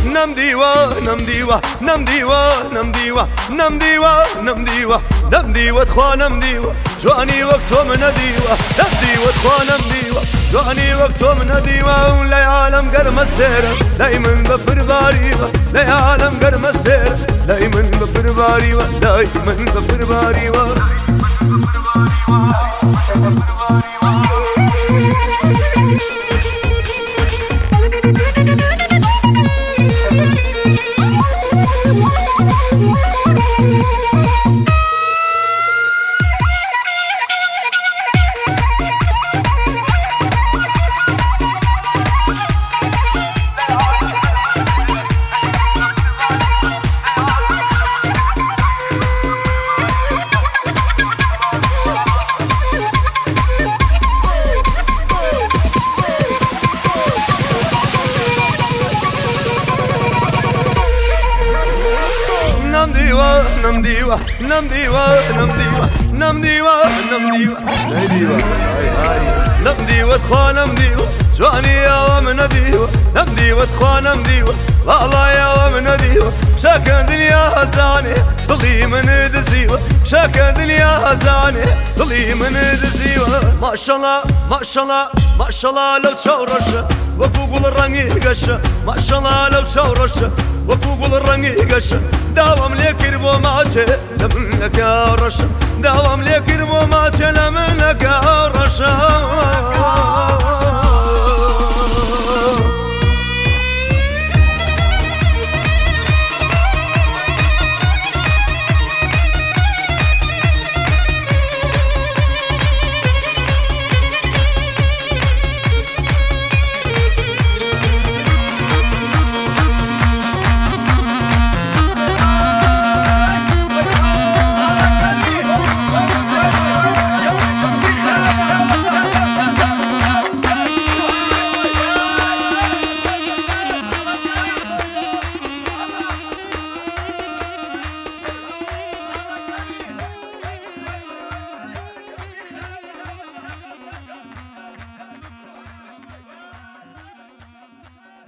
نم دیوا نم دیوا نم دیوا نم دیوا نم دیوا نم دیوا نم دیوا تخوا نم دیوا جوانی وقت من دیوا نم دیوا تخوا نم دیوا جوانی وقت من دیوا لا عالم قرم السير دايما بفر باريوا لا عالم قرم السير دايما بفر باريوا دايما بفر باريوا نم دیوا نم دیوا نم دیوا نم دیوا نم دیوا نم دیوا نم دیوا نم دیوا تخوا نم دیوا جوانی یا من دیوا نم دیوا تخوا نم دیوا والله یا من دیوا شاكا دنيا زاني ضلي من دزيوا شاكا دنيا زاني ضلي من دزيوا ما شاء الله ما شاء الله ما شاء الله لو تشورش وفوق الرنgi قشه ما شاء الله لو تشورش وفوق الرنgi قشه دوام ليك يربو ماتي لمنك يا رشا دوام ليك يربو ماتي لمنك يا رشا